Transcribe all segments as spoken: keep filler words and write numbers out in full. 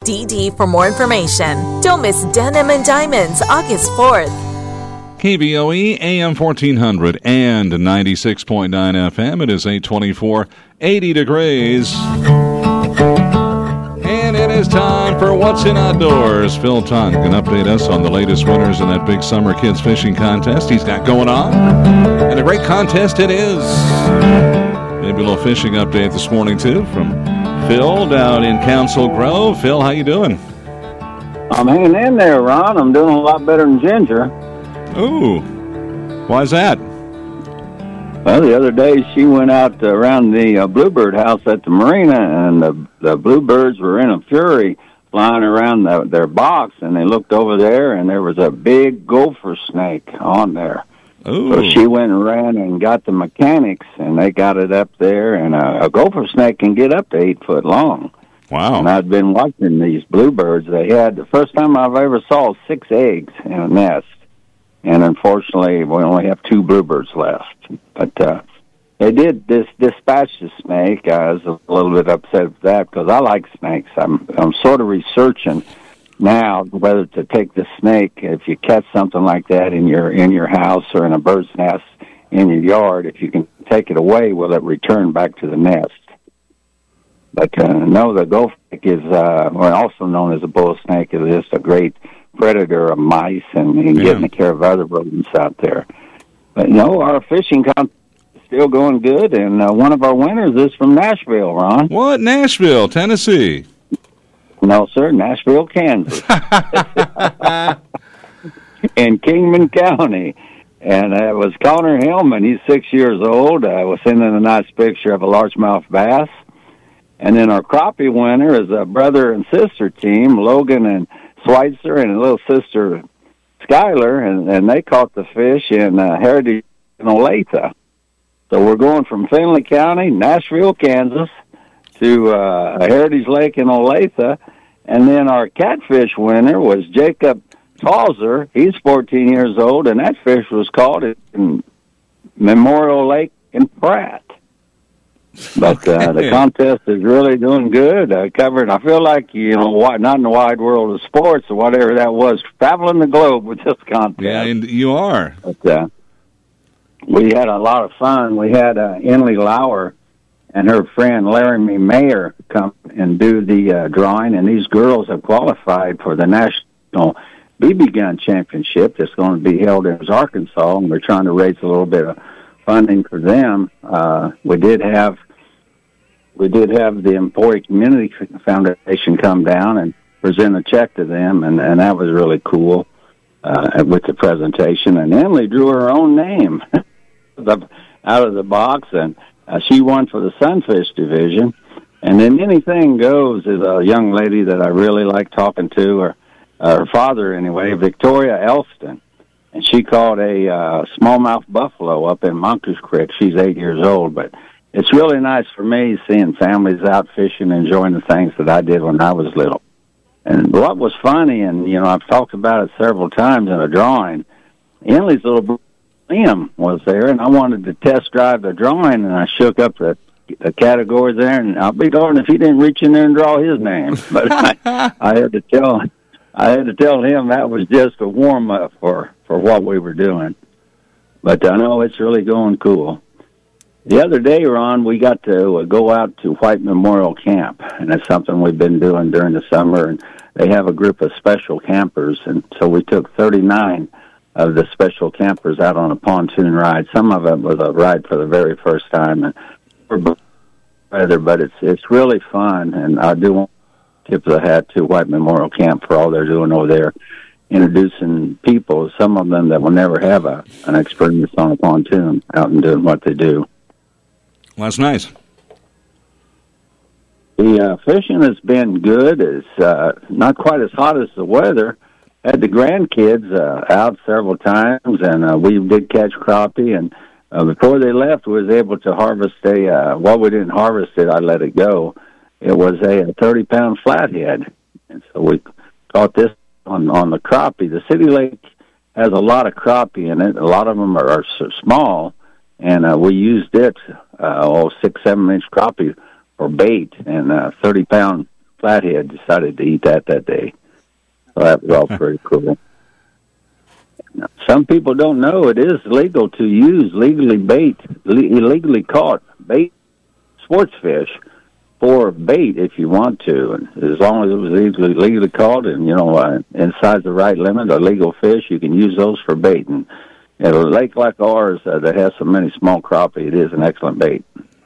D D for more information. Don't miss Denim and Diamonds August fourth. K V O E, A M fourteen hundred and ninety-six point nine F M. It is eight twenty-four, eighty degrees. And it is time for What's in Outdoors. Phil Tongue can update us on the latest winners in that big Summer Kids Fishing Contest he's got going on. And a great contest it is. Maybe a little fishing update this morning, too, from Phil down in Council Grove. Phil, how you doing? I'm hanging in there, Ron. I'm doing a lot better than Ginger. Ooh. Why's that? Well, the other day she went out around the uh, Bluebird house at the marina, and the, the bluebirds were in a fury flying around the, their box, and they looked over there, and there was a big gopher snake on there. Ooh. So she went and ran and got the mechanics, and they got it up there, and a, a gopher snake can get up to eight foot long. Wow. And I'd been watching these bluebirds. They had, the first time I've ever saw six eggs in a nest. And unfortunately, we only have two bluebirds left. But uh, they did this dispatch the snake. I was a little bit upset with that because I like snakes. I'm I'm sort of researching now whether to take the snake if you catch something like that in your in your house or in a bird's nest in your yard. If you can take it away, will it return back to the nest? But uh, no, the gopher snake is uh, well, also known as a bull snake. It is just a great predator of mice and, and yeah. getting care of other rodents out there. But no, our fishing contest is still going good, and uh, one of our winners is from Nashville, Ron. What? Nashville, Tennessee? No, sir, Nashville, Kansas. In Kingman County. And uh, it was Connor Hillman. He's six years old. I was sending a nice picture of a largemouth bass. And then our crappie winner is a brother and sister team, Logan and Schweitzer and a little sister, Skylar, and, and they caught the fish in uh, Heritage in Olathe. So we're going from Findlay County, Nashville, Kansas, to uh, Heritage Lake in Olathe. And then our catfish winner was Jacob Tauser. He's fourteen years old, and that fish was caught in Memorial Lake in Pratt. But uh, the contest is really doing good. Uh, covering, I feel like, you know, not in the wide world of sports or whatever that was, traveling the globe with this contest. Yeah, and you are. But uh, we had a lot of fun. We had uh, Emily Lauer and her friend Laramie Mayer come and do the uh, drawing, and these girls have qualified for the National B B Gun Championship that's going to be held in Arkansas, and we're trying to raise a little bit of funding for them. Uh, we did have we did have the Employee Community Foundation come down and present a check to them, and, and that was really cool uh, with the presentation. And Emily drew her own name out of the box, and uh, she won for the Sunfish division. And then Anything Goes is a young lady that I really like talking to, or uh, her father anyway, Victoria Elston. And she caught a uh, smallmouth buffalo up in Moncrief Creek. She's eight years old, but it's really nice for me seeing families out fishing, enjoying the things that I did when I was little. And what was funny, and, you know, I've talked about it several times in a drawing, Emily's little brother, Liam, was there, and I wanted to test drive the drawing, and I shook up the, the categories there, and I'll be darned if he didn't reach in there and draw his name. But I, I had to tell I had to tell him that was just a warm-up for, for what we were doing. But I know it's really going cool. The other day, Ron, we got to go out to White Memorial Camp, and that's something we've been doing during the summer. And they have a group of special campers, and so we took thirty-nine of the special campers out on a pontoon ride. Some of it was a ride for the very first time, and weather, but it's it's really fun, and I do want to tip the hat to White Memorial Camp for all they're doing over there, introducing people, some of them that will never have a an experience on a pontoon, out and doing what they do. Well, that's nice. The uh, fishing has been good. It's uh, not quite as hot as the weather. Had the grandkids uh, out several times, and uh, we did catch crappie. And uh, before they left, we was able to harvest a. Uh, well, we didn't harvest it. I let it go. It was a thirty-pound flathead, and so we caught this on on the crappie. The city lake has a lot of crappie in it. A lot of them are, are so small, and uh, we used it, uh, oh, six, seven inch crappie for bait, and uh, thirty pound flathead decided to eat that that day. So that was all pretty cool. Now, some people don't know it is legal to use legally bait, le- illegally caught bait sports fish for bait if you want to, and as long as it was legally, legally caught and, you know, uh, inside the right limit of legal fish, you can use those for bait. And at a lake like ours uh, that has so many small crappie, it is an excellent bait.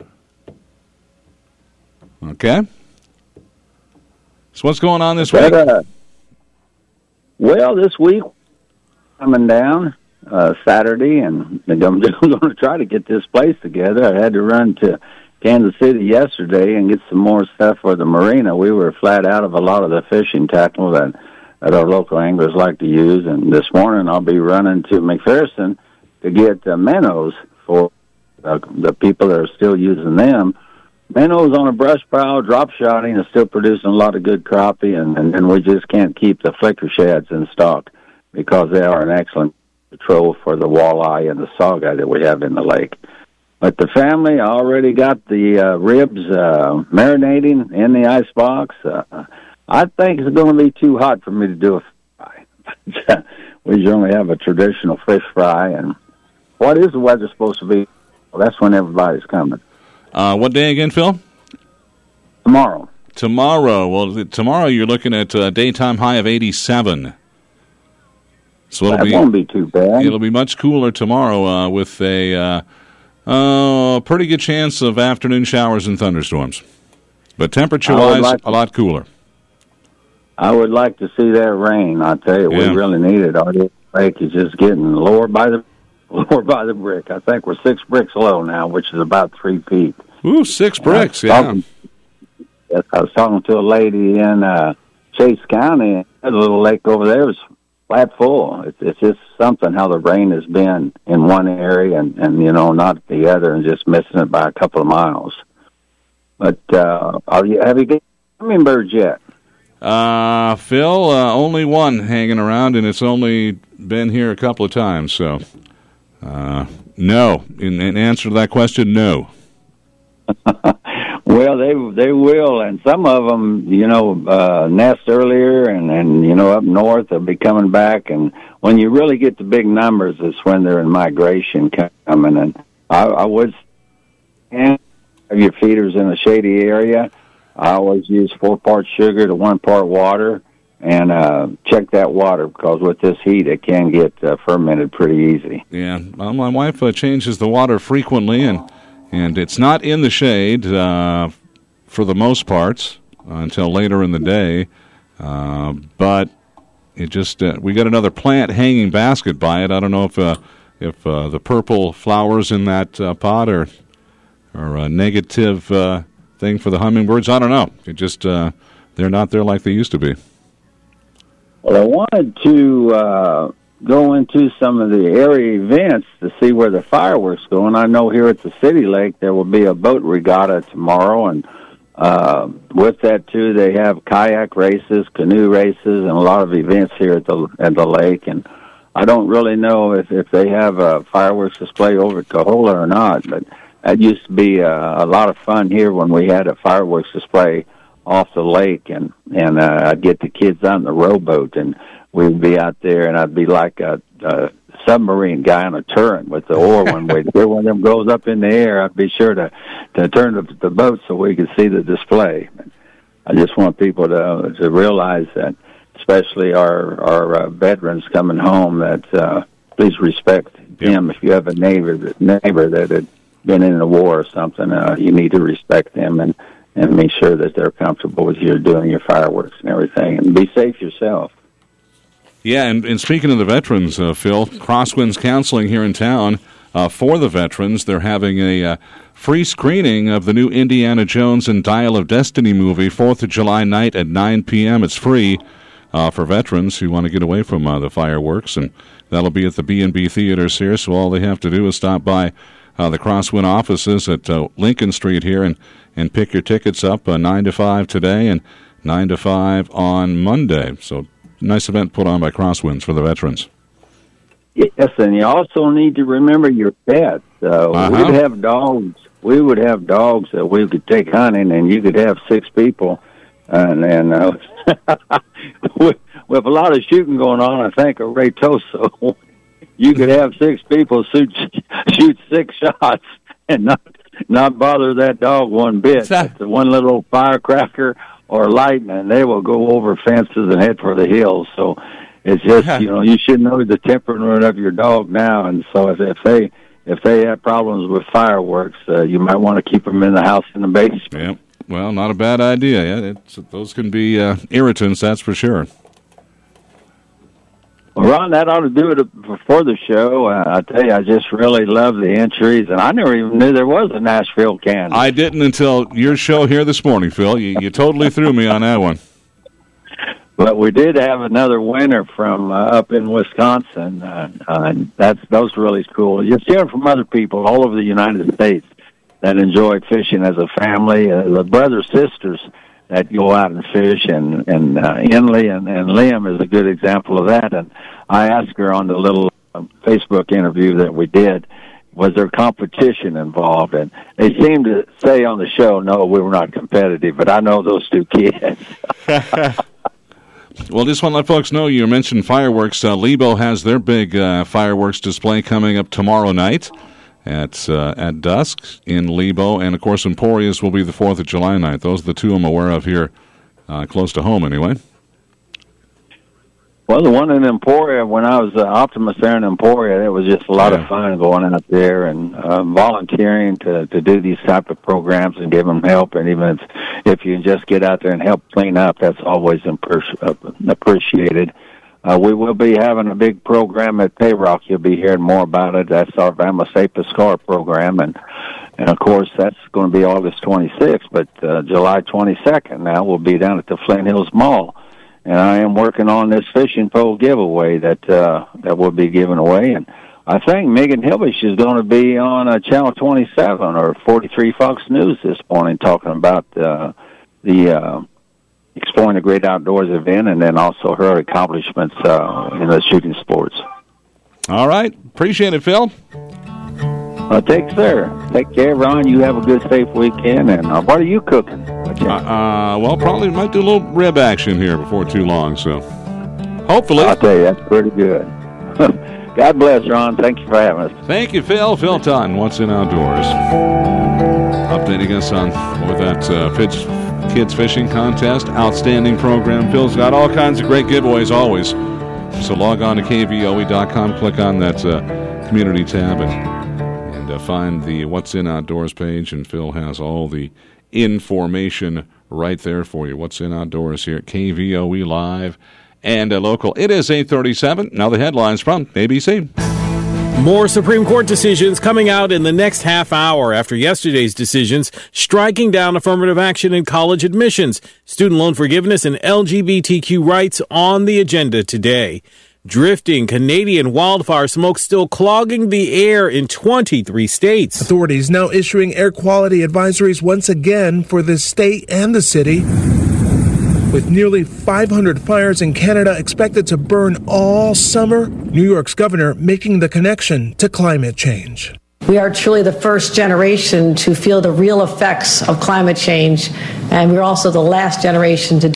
Okay. So what's going on this but, week? Uh, well, this week, coming down uh, Saturday, and I'm going to try to get this place together. I had to run to Kansas City yesterday and get some more stuff for the marina. We were flat out of a lot of the fishing tackle that, that our local anglers like to use, and this morning I'll be running to McPherson to get uh, minnows for uh, the people that are still using them. Minnows on a brush pile, drop shotting, is still producing a lot of good crappie, and, and, and we just can't keep the flicker shads in stock because they are an excellent patrol for the walleye and the saugeye that we have in the lake. But the family already got the uh, ribs uh, marinating in the ice box. Uh, I think it's going to be too hot for me to do a fry. We generally have a traditional fish fry. And what is the weather supposed to be? Well, that's when everybody's coming. Uh, what day again, Phil? Tomorrow. Tomorrow. Well, tomorrow you're looking at a daytime high of eighty-seven. So it'll that be, won't be too bad. It'll be much cooler tomorrow uh, with a uh, uh, pretty good chance of afternoon showers and thunderstorms. But temperature-wise, like a lot cooler. I would like to see that rain. I tell you, yeah. we really need it. Our lake is just getting lower by the lower by the brick. I think we're six bricks low now, which is about three feet. Ooh, six bricks, yeah. Talking, yes, I was talking to a lady in uh, Chase County. A little lake over there was flat full. It's, it's just something how the rain has been in one area and, and, you know, not the other, and just missing it by a couple of miles. But uh, are you, have you got hummingbirds yet? Uh, Phil, uh, only one hanging around, and it's only been here a couple of times, so uh, no. In, in answer to that question, no. Well, they they will, and some of them, you know, uh, nest earlier, and, and, you know, up north they'll be coming back, and when you really get the big numbers, it's when they're in migration coming, and I, I would have your feeders in a shady area. I always use four parts sugar to one part water, and uh, check that water, because with this heat, it can get uh, fermented pretty easy. Yeah, well, my wife uh, changes the water frequently, and and it's not in the shade uh, for the most part uh, until later in the day, uh, but it just uh, we got another plant hanging basket by it. I don't know if uh, if uh, the purple flowers in that uh, pot are are a negative uh, thing for the hummingbirds. I don't know. It just uh, they're not there like they used to be. Well, I wanted to uh, go into some of the area events to see where the fireworks go. And I know here at the City Lake there will be a boat regatta tomorrow, and uh, with that too, they have kayak races, canoe races, and a lot of events here at the at the lake. And I don't really know if if they have a fireworks display over at Coahuila or not, but that used to be uh, a lot of fun here when we had a fireworks display off the lake, and and uh, I'd get the kids on the rowboat, and we'd be out there, and I'd be like a, a submarine guy on a turret with the oar. When we hear one of them goes up in the air, I'd be sure to to turn the, the boat so we could see the display. I just want people to to realize that, especially our our uh, veterans coming home, that uh, please respect them. If you have a neighbor that neighbor that had been in a war or something, uh, you need to respect them and. and make sure that they're comfortable with you doing your fireworks and everything. And be safe yourself. Yeah, and, and speaking of the veterans, uh, Phil, Crosswinds Counseling here in town, uh, for the veterans, they're having a uh, free screening of the new Indiana Jones and Dial of Destiny movie, fourth of July night at nine p.m. It's free uh, for veterans who want to get away from uh, the fireworks, and that'll be at the B and B Theaters here, so all they have to do is stop by uh, the Crosswind offices at uh, Lincoln Street here and and pick your tickets up uh, nine to five today and nine to five on Monday. So, nice event put on by Crosswinds for the veterans. Yes, and you also need to remember your pets. Uh, uh-huh. We'd have dogs. We would have dogs that we could take hunting, and you could have six people and and uh, with, with a lot of shooting going on, I think at Reytoso, you could have six people shoot shoot six shots and not not bother that dog one bit. It's the one little firecracker or lightning, they will go over fences and head for the hills. So it's just, you know, you should know the temperament of your dog now. And so if, if they if they have problems with fireworks, uh, you might want to keep them in the house in the basement. Yeah, well, not a bad idea. Yeah, it's, those can be uh, irritants, that's for sure. Well, Ron, that ought to do it for the show. Uh, I tell you, I just really love the entries, and I never even knew there was a Nashville Candy. I didn't until your show here this morning, Phil. You, you totally threw me on that one. But we did have another winner from uh, up in Wisconsin, uh, uh, and that's those really cool. You're hearing from other people all over the United States that enjoyed fishing as a family. Uh, the brothers, sisters that go out and fish, and, and uh, Inley and, and Liam is a good example of that. And I asked her on the little uh, Facebook interview that we did, was there competition involved? And they seemed to say on the show, no, we were not competitive, but I know those two kids. Well, just want to let folks know, you mentioned fireworks. Uh, Lebo has their big uh, fireworks display coming up tomorrow night at uh, at dusk in Lebo. And, of course, Emporia's will be the fourth of July night. Those are the two I'm aware of here, uh, close to home anyway. Well, the one in Emporia, when I was uh, Optimus there in Emporia, it was just a lot yeah. of fun going out there and uh, volunteering to, to do these type of programs and give them help. And even if, if you can just get out there and help clean up, that's always imper- appreciated. Uh, we will be having a big program at Payrock. You'll be hearing more about it. That's our Vamos a Pescar program. And, and of course, that's going to be August twenty-sixth, but uh, July twenty-second now we'll be down at the Flint Hills Mall. And I am working on this fishing pole giveaway that uh, that will be given away. And I think Megan Hilbish is going to be on uh, Channel twenty-seven or forty-three Fox News this morning talking about uh, the uh, Exploring the Great Outdoors event, and then also her accomplishments uh, in the shooting sports. All right. Appreciate it, Phil. Uh, take care. Take care, Ron. You have a good, safe weekend. And uh, what are you cooking? Uh, uh, well, probably might do a little rib action here before too long, so hopefully. I'll tell you, that's pretty good. God bless, Ron. Thank you for having us. Thank you, Phil. Phil Totten, What's in Outdoors. Updating us on with that uh, Fitch Kids Fishing Contest. Outstanding program. Phil's got all kinds of great giveaways always. So log on to K V O E dot com, click on that uh, community tab, and, and uh, find the What's in Outdoors page, and Phil has all the information right there for you. What's in Outdoors here at K V O E Live and a local. It is eight thirty-seven. Now the headlines from A B C. More Supreme Court decisions coming out in the next half hour after yesterday's decisions striking down affirmative action in college admissions. Student loan forgiveness and L G B T Q rights on the agenda today. Drifting Canadian wildfire smoke still clogging the air in twenty-three states. Authorities now issuing air quality advisories once again for the state and the city. With nearly five hundred fires in Canada expected to burn all summer, New York's governor making the connection to climate change. We are truly the first generation to feel the real effects of climate change, and we're also the last generation to